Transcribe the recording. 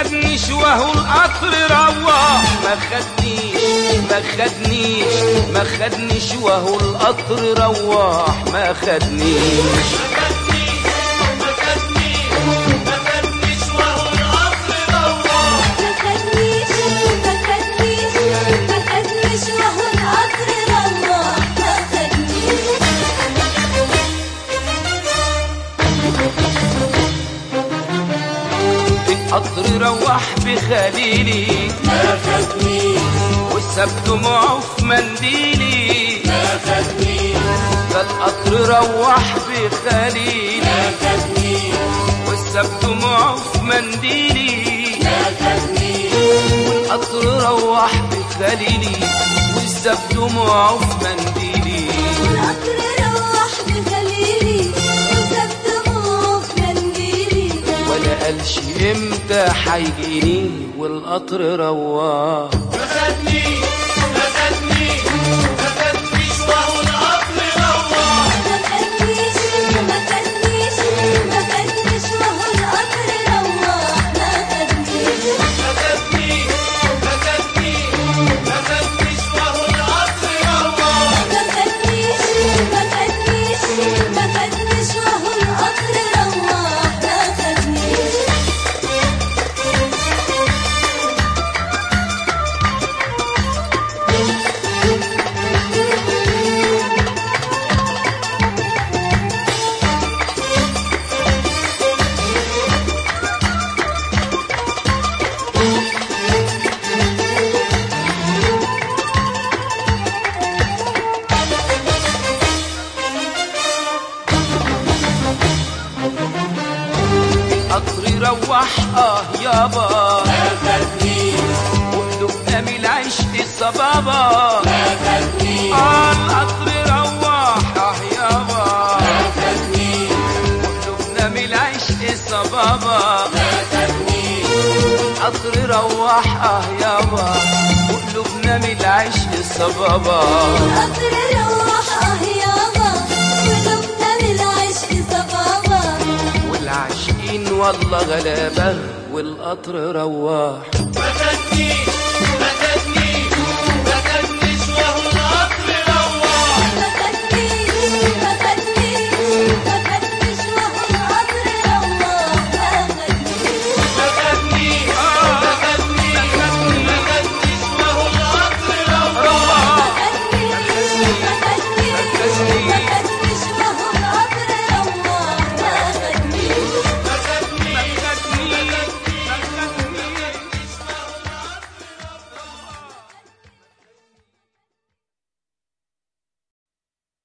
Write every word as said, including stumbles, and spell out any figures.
خدنيش وهو القطر روح، ما خدنيش ما خدنيش ما خدنيش وهو القطر روح، ما خدنيش القطر روح بخليلي ما خدنيش، وساب دموعه في منديلي ما خدنيش، القطر روح بخليلي ما خدنيش، وساب دموعه في منديلي ما خدنيش، والقطر روح بخليلي وساب دموعه في منديلي، القطر روح بخليلي وساب دموعه في منديلي، ولا قالش امتى حيجيني والقطر روح. ما خدنيش ما خدنيش ما خدنيش وهو القطر روح، ما خدنيش ما خدنيش ما خدنيش وهو القطر روح، ما خدنيش ما خدنيش ما خدنيش ما خدنيش وهو القطر روح، ما خدنيش ما خدنيش ما خدنيش وهو القطر روح، ما خدنيش. القطر روح اه يابا، ما خدنيش وقلوبنا من العشق الصبابة، ما خدنيش آه القطر روح اه يابا، ما خدنيش وقلوبنا من العشق الصبابة، ما خدنيش القطر روح اه يابا، وقلوبنا من العشق الصبابة، القطر روح اه يابا، قلوبنا من العشق صبابة، والعاشقين والله غلابة والقطر روح. ما خدنيش